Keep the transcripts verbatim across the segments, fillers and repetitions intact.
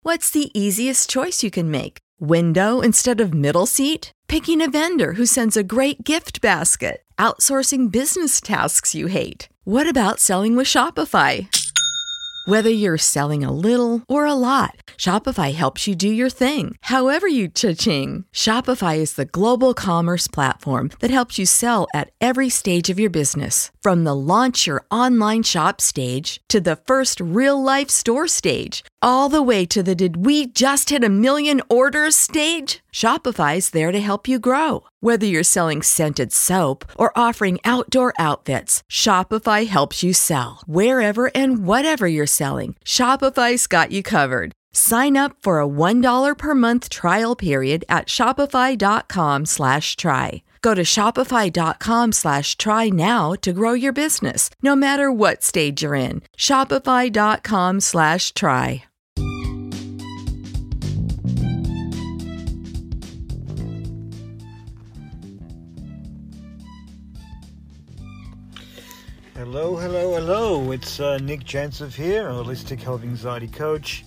What's the easiest choice you can make? Window instead of middle seat? Picking a vendor who sends a great gift basket? Outsourcing business tasks you hate? What about selling with Shopify? Whether you're selling a little or a lot, Shopify helps you do your thing, however you cha-ching. Shopify is the global commerce platform that helps you sell at every stage of your business. From the launch your online shop stage to the first real-life store stage, all the way to the did we just hit a million orders stage. Shopify's there to help you grow. Whether you're selling scented soap or offering outdoor outfits, Shopify helps you sell. Wherever and whatever you're selling, Shopify's got you covered. Sign up for a one dollar per month trial period at shopify.com slash try. Go to shopify.com slash try now to grow your business, no matter what stage you're in. Shopify.com slash try. Hello, hello, hello. It's uh, Nick Jantsev here, a holistic health anxiety coach.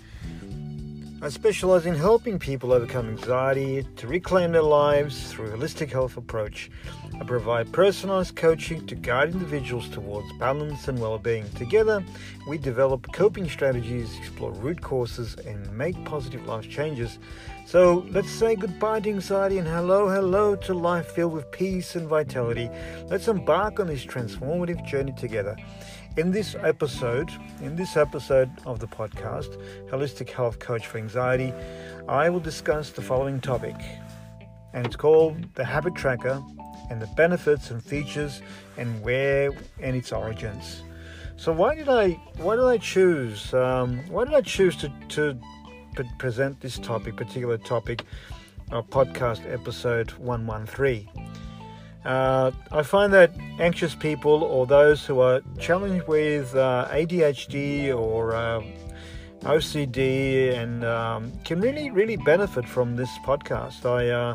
I specialize in helping people overcome anxiety to reclaim their lives through a holistic health approach. I provide personalized coaching to guide individuals towards balance and well-being. Together, we develop coping strategies, explore root causes, and make positive life changes. So let's say goodbye to anxiety and hello, hello to life filled with peace and vitality. Let's embark on this transformative journey together. In this episode, in this episode of the podcast, Holistic Health Coach for Anxiety, I will discuss the following topic, and it's called the Habit Tracker and the benefits and features and where and its origins. So why did I why did I choose um, why did I choose to to pre- present this topic, particular topic, uh, podcast episode one thirteen? Uh, I find that anxious people or those who are challenged with uh, A D H D or uh, O C D and um, can really, really benefit from this podcast. I uh,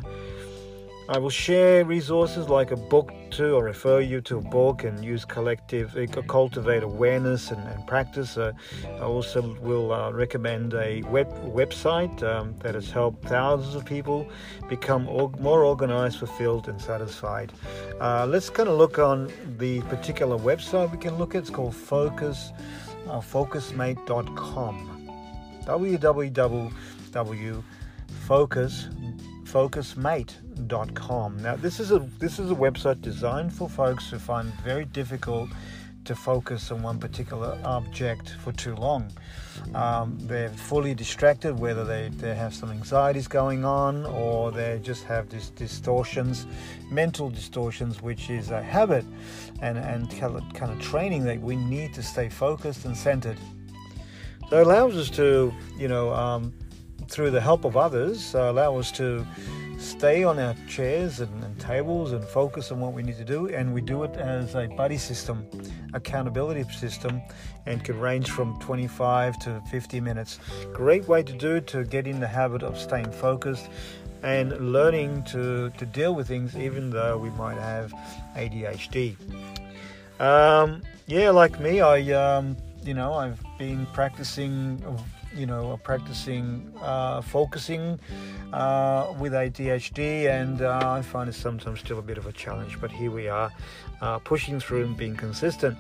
I will share resources like a book to, or refer you to a book, and use collective, uh, cultivate awareness and, and practice. Uh, I also will uh, recommend a web website um, that has helped thousands of people become or, more organized, fulfilled, and satisfied. Uh, let's kind of look on the particular website we can look at. It's called Focus, uh, focus mate dot com. w w w dot focus focus mate dot com. Now this is a this is a website designed for folks who find it very difficult to focus on one particular object for too long. Um, they're fully distracted, whether they, they have some anxieties going on or they just have these distortions, mental distortions, which is a habit and, and kind of, kind of training that we need to stay focused and centered. So it allows us to, you know, um, through the help of others, uh, allow us to stay on our chairs and, and tables and focus on what we need to do, and we do it as a buddy system, accountability system, and can range from twenty-five to fifty minutes. Great way to do it, to get in the habit of staying focused and learning to, to deal with things even though we might have A D H D. Um, yeah, like me, I um, you know, I've been practicing you know, practicing uh, focusing uh, with A D H D, and uh, I find it sometimes still a bit of a challenge, but here we are, uh, pushing through and being consistent.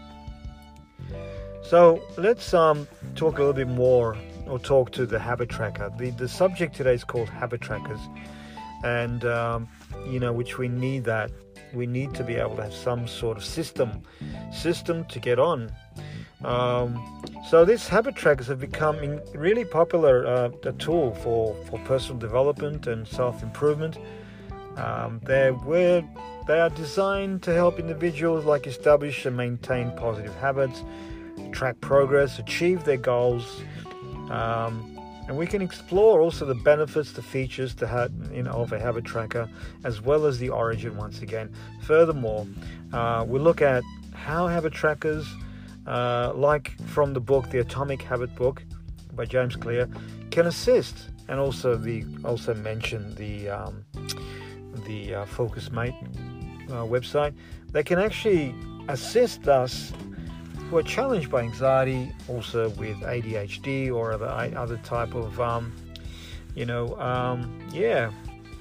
So let's um, talk a little bit more, or talk to the Habit Tracker. The, the subject today is called Habit Trackers, and, um, you know, which we need that. We need to be able to have some sort of system, system to get on. Um, so these habit trackers have become in really popular uh, a tool for, for personal development and self-improvement. Um, they were they are designed to help individuals like establish and maintain positive habits, track progress, achieve their goals, um, and we can explore also the benefits, the features, the ha- you know, of a habit tracker, as well as the origin once again. Furthermore, uh, we look at how habit trackers, Uh, like from the book, The Atomic Habit Book by James Clear, can assist, and also the also mention the um, the uh, Focus Mate uh, website. They can actually assist us who are challenged by anxiety, also with A D H D or other other type of, um, you know, um, yeah.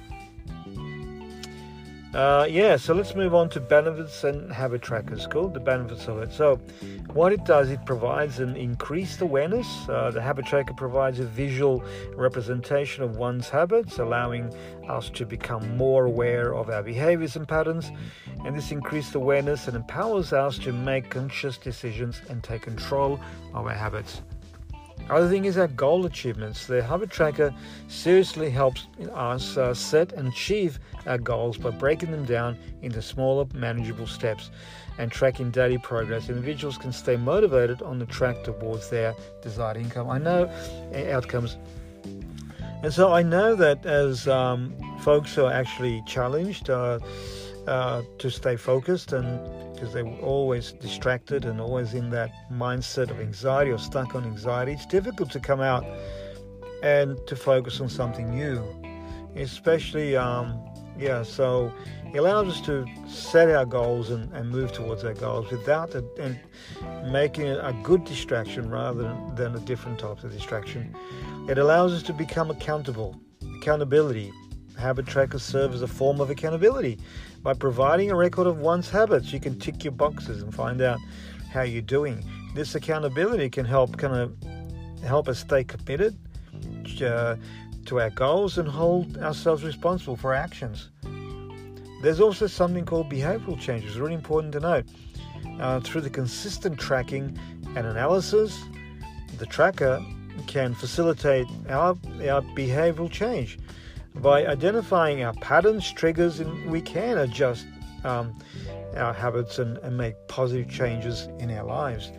Uh, yeah, so let's move on to benefits and habit trackers. Cool, the benefits of it. So what it does, it provides an increased awareness. Uh, the habit tracker provides a visual representation of one's habits, allowing us to become more aware of our behaviors and patterns. And this increased awareness and empowers us to make conscious decisions and take control of our habits. Other thing is our goal achievements. The habit tracker seriously helps us uh, set and achieve our goals by breaking them down into smaller, manageable steps and tracking daily progress. Individuals can stay motivated on the track towards their desired income. I know uh, outcomes. And so I know that as um, folks who are actually challenged uh, uh, to stay focused, and because they're always distracted and always in that mindset of anxiety or stuck on anxiety, it's difficult to come out and to focus on something new. Especially, um, yeah, so it allows us to set our goals and, and move towards our goals without it, and making it a good distraction rather than, than a different type of distraction. It allows us to become accountable. Accountability. Habit trackers serve as a form of accountability. By providing a record of one's habits, you can tick your boxes and find out how you're doing. This accountability can help kind of help us stay committed uh, to our goals and hold ourselves responsible for our actions. There's also something called behavioral changes. It's really important to note. Uh, through the consistent tracking and analysis, the tracker can facilitate our, our behavioral change. By identifying our patterns, triggers, and we can adjust um, our habits and, and make positive changes in our lives.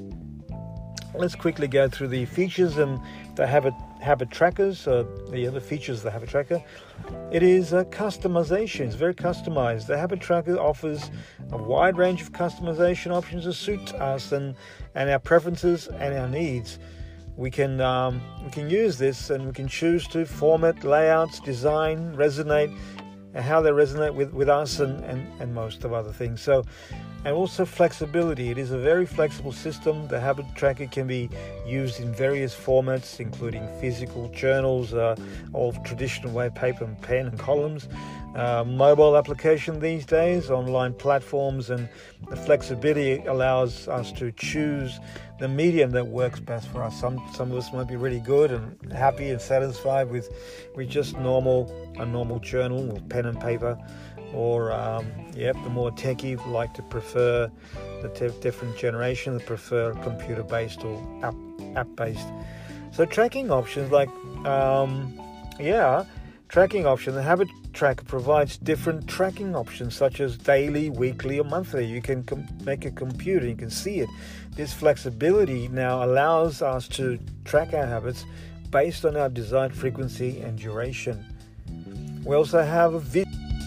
Let's quickly go through the features and the habit habit trackers, uh, the other features of the habit tracker. It is uh, customization. It's very customized. The habit tracker offers a wide range of customization options to suit us and, and our preferences and our needs. We can um, we can use this, and we can choose to format, layouts, design, resonate, and how they resonate with, with us and, and, and most of other things. So, and also flexibility. It is a very flexible system. The habit tracker can be used in various formats, including physical journals, uh, or traditional way, paper and pen and columns, uh, mobile application these days, online platforms, and the flexibility allows us to choose the medium that works best for us. Some some of us might be really good and happy and satisfied with with just normal a normal journal with pen and paper, or um, yep, the more techie like to prefer the t- different generation that prefer computer-based or app app-based. So tracking options like um, yeah, tracking option. The habit tracker provides different tracking options such as daily, weekly, or monthly. You can com- make a computer, you can see it. This flexibility now allows us to track our habits based on our desired frequency and duration. We also have a video.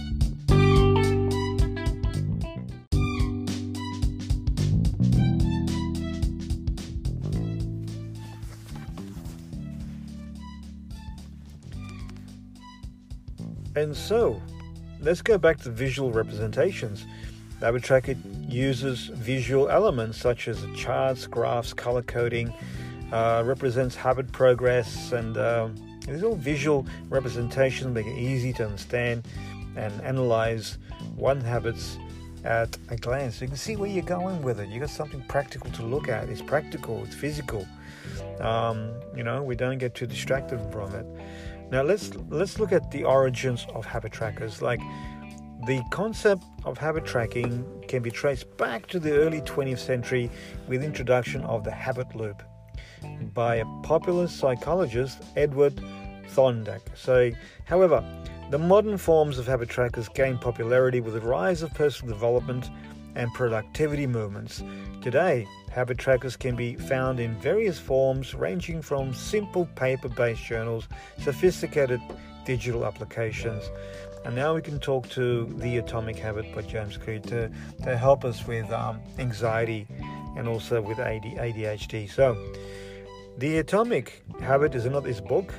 And so, let's go back to visual representations. The habit tracker uses visual elements such as charts, graphs, color coding, uh, represents habit progress, and uh, these are all visual representations make it easy to understand and analyze one habits at a glance. You can see where you're going with it. You got something practical to look at. It's practical, it's physical. Um, you know, we don't get too distracted from it. Now let's let's look at the origins of habit trackers. Like, the concept of habit tracking can be traced back to the early twentieth century with introduction of the habit loop by a popular psychologist, Edward Thorndike. So, however, the modern forms of habit trackers gained popularity with the rise of personal development and productivity movements. Today, habit trackers can be found in various forms, ranging from simple paper-based journals, sophisticated digital applications. And now we can talk to The Atomic Habit by James Clear to, to help us with um, anxiety and also with A D H D. So, The Atomic Habit is another this book.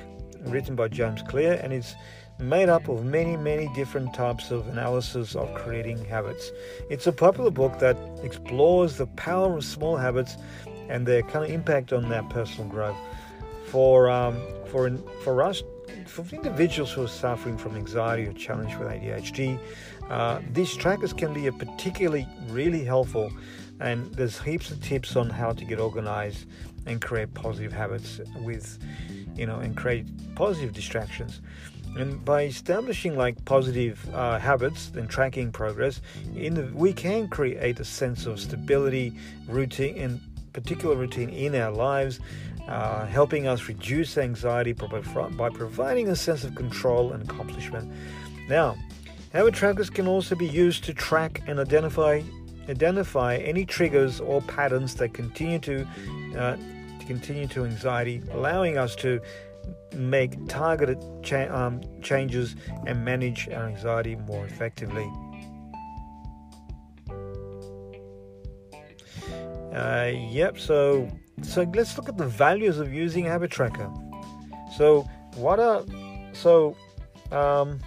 written by James Clear, and it's made up of many, many different types of analysis of creating habits. It's a popular book that explores the power of small habits and their kind of impact on our personal growth. For um, for for us, for individuals who are suffering from anxiety or challenged with A D H D, uh, these trackers can be a particularly really helpful. And there's heaps of tips on how to get organized and create positive habits with, you know, and create positive distractions. And by establishing like positive uh, habits and tracking progress, in the, we can create a sense of stability, routine, and particular routine in our lives, uh, helping us reduce anxiety by providing a sense of control and accomplishment. Now, habit trackers can also be used to track and identify identify any triggers or patterns that continue to, uh, to continue to anxiety, allowing us to make targeted cha- um, changes and manage our anxiety more effectively. Uh, yep. So, so let's look at the values of using a habit tracker. So, what are so um,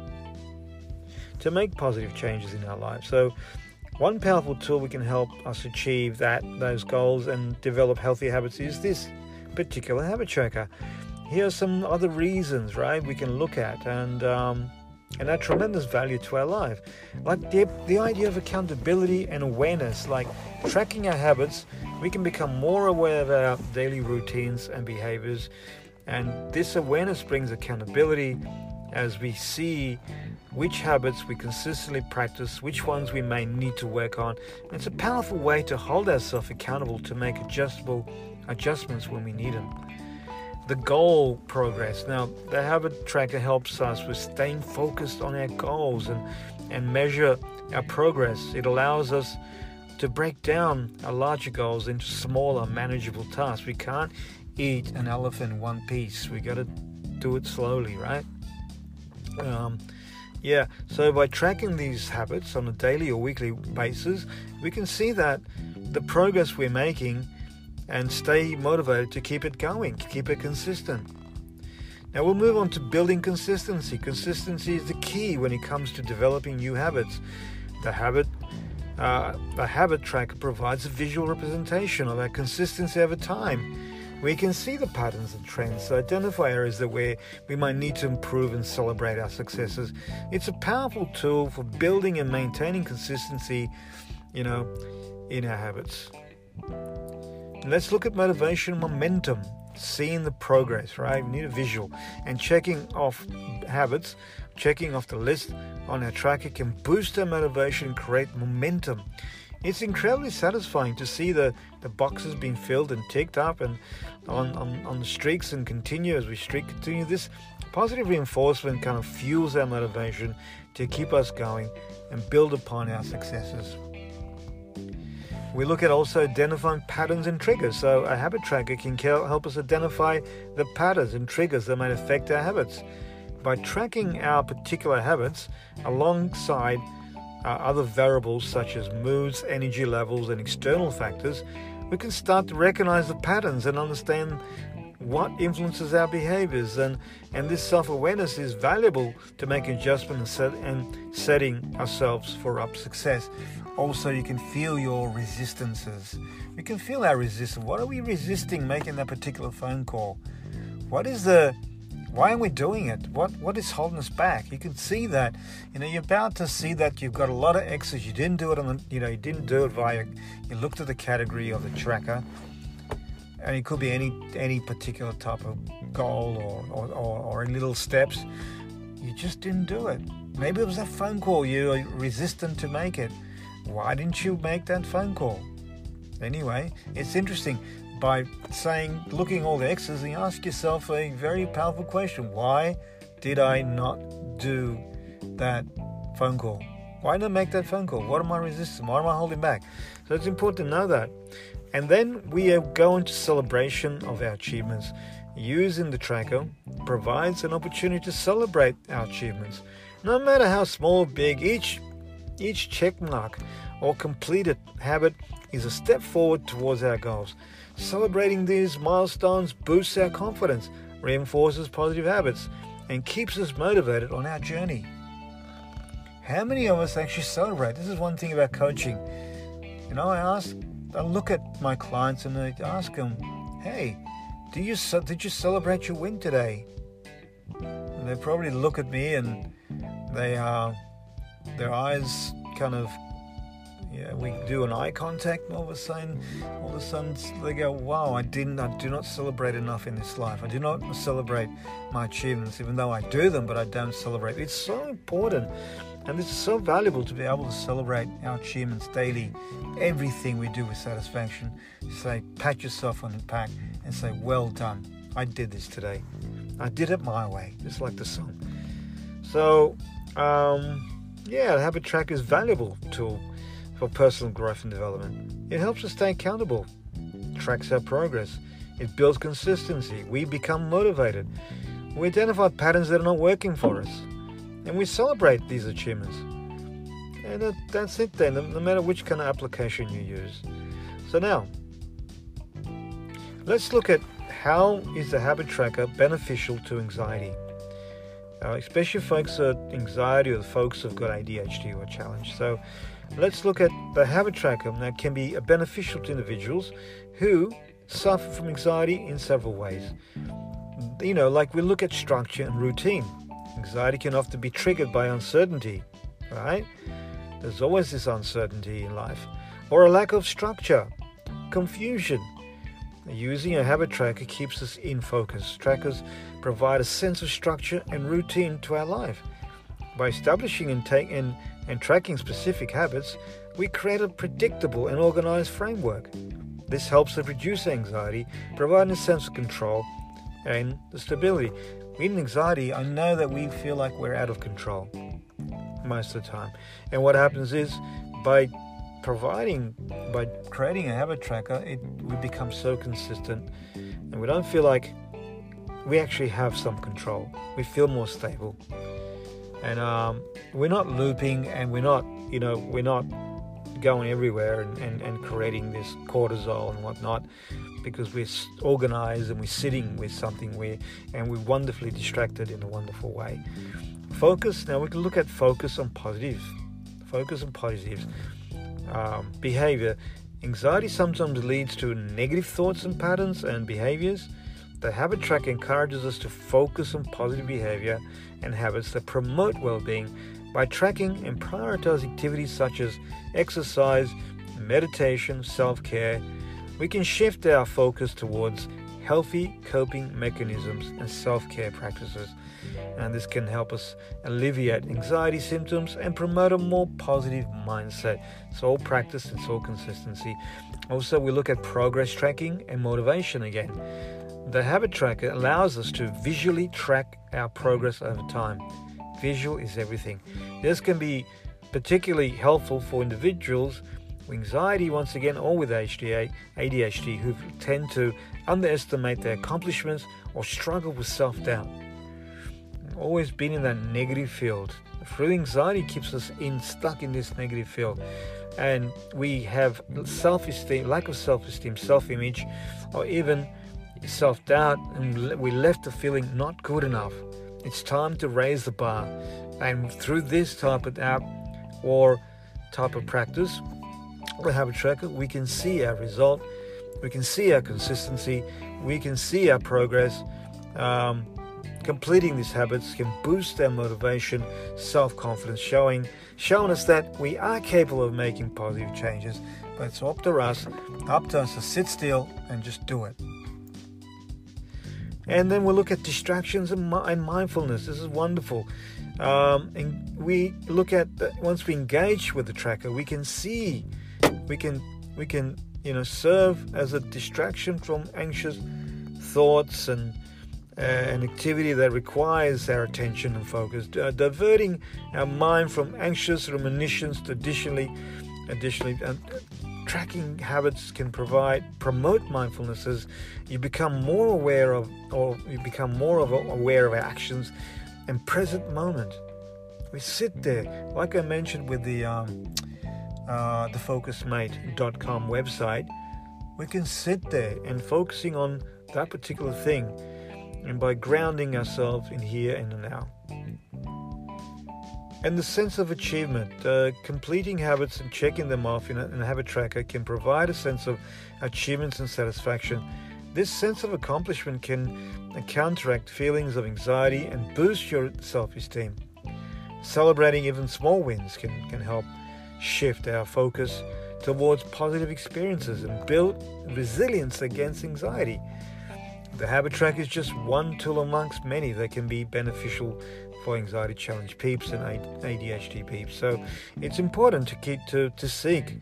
to make positive changes in our lives? So, one powerful tool we can help us achieve that those goals and develop healthy habits is this particular habit tracker. Here are some other reasons, right, we can look at and um, and add tremendous value to our life. Like the, the idea of accountability and awareness, like tracking our habits, we can become more aware of our daily routines and behaviors. And this awareness brings accountability as we see which habits we consistently practice, which ones we may need to work on. And it's a powerful way to hold ourselves accountable to make adjustable adjustments when we need them. The goal progress. Now, the habit tracker helps us with staying focused on our goals and, and measure our progress. It allows us to break down our larger goals into smaller, manageable tasks. We can't eat an elephant in one piece. We got to do it slowly, right? Um, yeah, so by tracking these habits on a daily or weekly basis, we can see that the progress we're making and stay motivated to keep it going, to keep it consistent. Now we'll move on to building consistency. Consistency is the key when it comes to developing new habits. The habit, uh, the habit tracker provides a visual representation of our consistency over time. We can see the patterns and trends, identify areas that where we might need to improve and celebrate our successes. It's a powerful tool for building and maintaining consistency, you know, in our habits. Let's look at motivation and momentum, seeing the progress, right? We need a visual. And checking off habits, checking off the list on our tracker can boost our motivation and create momentum. It's incredibly satisfying to see the, the boxes being filled and ticked up and on, on, on the streaks and continue as we streak continue. This positive reinforcement kind of fuels our motivation to keep us going and build upon our successes. We look at also identifying patterns and triggers. So a habit tracker can help us identify the patterns and triggers that might affect our habits. By tracking our particular habits alongside uh, other variables such as moods, energy levels, and external factors, we can start to recognize the patterns and understand what influences our behaviors. And, and this self-awareness is valuable to make adjustment and, set, and setting ourselves for up success. Also, you can feel your resistances. We can feel our resistance. What are we resisting making that particular phone call? What is the, why are we doing it? What What is holding us back? You can see that, you know, you're about to see that you've got a lot of X's. You didn't do it on the, you know, you didn't do it via, you looked at the category of the tracker, and it could be any any particular type of goal or, or, or, or little steps. You just didn't do it. Maybe it was that phone call. You're resistant to make it. Why didn't you make that phone call? Anyway, it's interesting. By saying, looking all the X's, you ask yourself a very powerful question. Why did I not do that phone call? Why not make that phone call? What am I resisting? What am I holding back? So it's important to know that. And then we go into celebration of our achievements. Using the tracker provides an opportunity to celebrate our achievements. No matter how small or big, each Each check mark or completed habit is a step forward towards our goals. Celebrating these milestones boosts our confidence, reinforces positive habits, and keeps us motivated on our journey. How many of us actually celebrate? This is one thing about coaching. You know, I ask, I look at my clients and I ask them, hey, do you did you celebrate your win today? And they probably look at me and they uh, their eyes kind of, yeah, we do an eye contact, and all of a sudden, all of a sudden they go, wow, I didn't, I do not celebrate enough in this life. I do not celebrate my achievements, even though I do them, but I don't celebrate. It's so important, and it's so valuable to be able to celebrate our achievements daily. Everything we do with satisfaction. Say, pat yourself on the back and say, well done. I did this today. I did it my way, just like the song. So, um, yeah, the habit tracker is a valuable tool for personal growth and development. It helps us stay accountable, tracks our progress, it builds consistency, we become motivated, we identify patterns that are not working for us, and we celebrate these achievements. And that, that's it then, no matter which kind of application you use. So now, let's look at how is the habit tracker beneficial to anxiety, uh, especially folks with anxiety or folks who've got A D H D or challenge. So let's look at the habit tracker that can be beneficial to individuals who suffer from anxiety in several ways. You know, like we look at structure and routine. Anxiety can often be triggered by uncertainty, right? There's always this uncertainty in life. Or a lack of structure, confusion. Using a habit tracker keeps us in focus. Trackers provide a sense of structure and routine to our life. By establishing and, take, and, and tracking specific habits, we create a predictable and organized framework. This helps us reduce anxiety, providing a sense of control and the stability. In anxiety, I know that we feel like we're out of control most of the time. And what happens is, by providing, by creating a habit tracker, it we become so consistent and we don't feel like we actually have some control. We feel more stable. And um, we're not looping and we're not, you know, we're not going everywhere and, and, and creating this cortisol and whatnot, because we're organized and we're sitting with something where, and we're wonderfully distracted in a wonderful way. Focus, now we can look at focus on positive, focus on positives. Um, behavior. Anxiety sometimes leads to negative thoughts and patterns and behaviors. The habit tracker encourages us to focus on positive behavior and habits that promote well-being by tracking and prioritizing activities such as exercise, meditation, self-care. We can shift our focus towards healthy coping mechanisms and self-care practices, and this can help us alleviate anxiety symptoms and promote a more positive mindset. It's all practice, it's all consistency. Also, we look at progress tracking and motivation again. The habit tracker allows us to visually track our progress over time. Visual is everything. This can be particularly helpful for individuals with anxiety, once again, or with A D H D, who tend to underestimate their accomplishments or struggle with self-doubt. Always been in that negative field. Through anxiety keeps us in stuck in this negative field, and we have self-esteem, lack of self-esteem, self-image, or even self-doubt, and we're left to feeling not good enough. It's time to raise the bar, and through this type of app or type of practice, the habit tracker, we can see our result, we can see our consistency, we can see our progress. Um, completing these habits can boost our motivation, self-confidence, showing showing us that we are capable of making positive changes. But it's up to us, up to us to sit still and just do it. And then we'll look at distractions and, and mindfulness. This is wonderful. Um, and we look at, once we engage with the tracker, we can see, we can, we can, you know, serve as a distraction from anxious thoughts and uh, an activity that requires our attention and focus, uh, diverting our mind from anxious ruminations to additionally, additionally, uh, tracking habits can provide, promote mindfulness as you become more aware of, or you become more of aware of our actions and present moment. We sit there, like I mentioned with the um, uh, the focus mate dot com website. We can sit there and focusing on that particular thing. and by grounding ourselves in here and now. And the sense of achievement, uh, completing habits and checking them off in a, in a habit tracker can provide a sense of achievements and satisfaction. This sense of accomplishment can counteract feelings of anxiety and boost your self-esteem. Celebrating even small wins can, can help shift our focus towards positive experiences and build resilience against anxiety. The habit tracker is just one tool amongst many that can be beneficial for anxiety challenge peeps and A D H D peeps. So it's important to keep to, to seek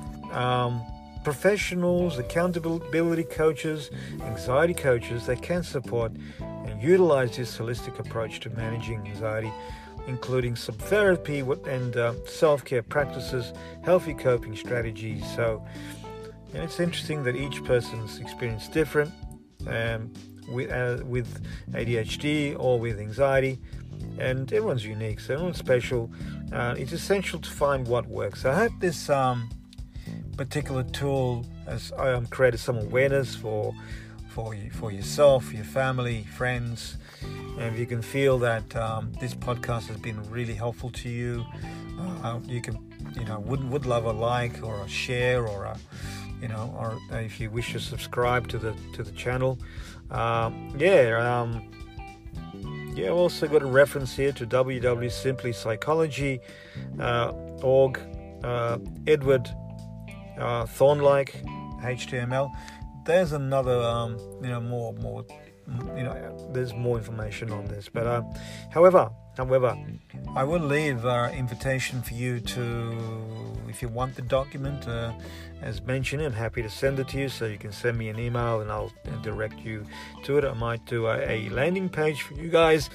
um, professionals, accountability coaches, anxiety coaches that can support and utilize this holistic approach to managing anxiety, including some therapy and uh, self-care practices, healthy coping strategies. So, and it's interesting that each person's experience is different um, with, uh, with A D H D or with anxiety, and everyone's unique, so everyone's special. Uh, it's essential to find what works. So I hope this um, particular tool has um, created some awareness for for you, for yourself, your family, friends. And if you can feel that um, this podcast has been really helpful to you, uh, you can, you know, would would love a like or a share or a, you know, or if you wish to subscribe to the to the channel. Um, yeah, um, yeah. I've also got a reference here to w w w dot simply psychology dot org. Uh, Edward uh, Thornlike, H T M L. There's another, um, you know, more more. You know, there's more information on this, but uh, however, however, I will leave an uh, invitation for you to, if you want the document, uh, as mentioned, I'm happy to send it to you. So you can send me an email, and I'll direct you to it. I might do a, a landing page for you guys.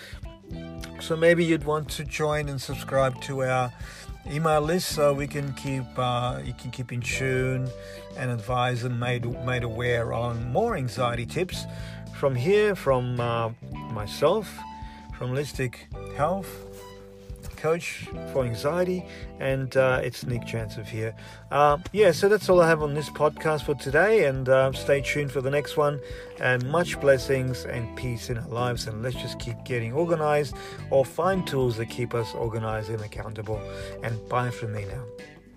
So maybe you'd want to join and subscribe to our email list, so we can keep uh, you can keep in tune and advise and made made aware on more anxiety tips. From here, from uh, myself, from Holistic Health Coach for Anxiety, and uh, it's Nick Jantsev here. Uh, yeah, so that's all I have on this podcast for today, and uh, stay tuned for the next one, and much blessings and peace in our lives, and let's just keep getting organized or find tools that keep us organized and accountable, and bye from me now.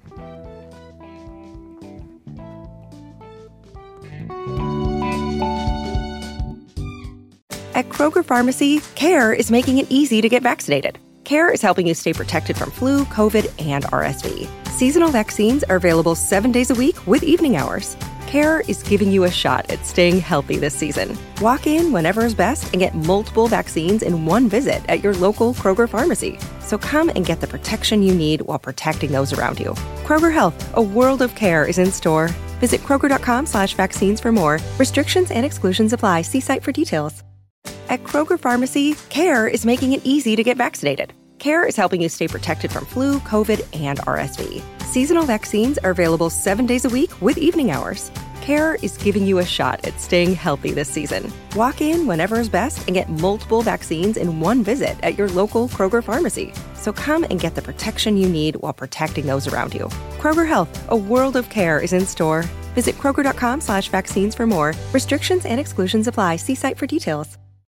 At Kroger Pharmacy, CARE is making it easy to get vaccinated. CARE is helping you stay protected from flu, COVID, and R S V. Seasonal vaccines are available seven days a week with evening hours. CARE is giving you a shot at staying healthy this season. Walk in whenever is best and get multiple vaccines in one visit at your local Kroger Pharmacy. So come and get the protection you need while protecting those around you. Kroger Health, a world of care, is in store. Visit Kroger.com slash vaccines for more. Restrictions and exclusions apply. See site for details. At Kroger Pharmacy, CARE is making it easy to get vaccinated. CARE is helping you stay protected from flu, COVID, and R S V. Seasonal vaccines are available seven days a week with evening hours. CARE is giving you a shot at staying healthy this season. Walk in whenever is best and get multiple vaccines in one visit at your local Kroger Pharmacy. So come and get the protection you need while protecting those around you. Kroger Health, a world of care, is in store. Visit Kroger.com slash vaccines for more. Restrictions and exclusions apply. See site for details.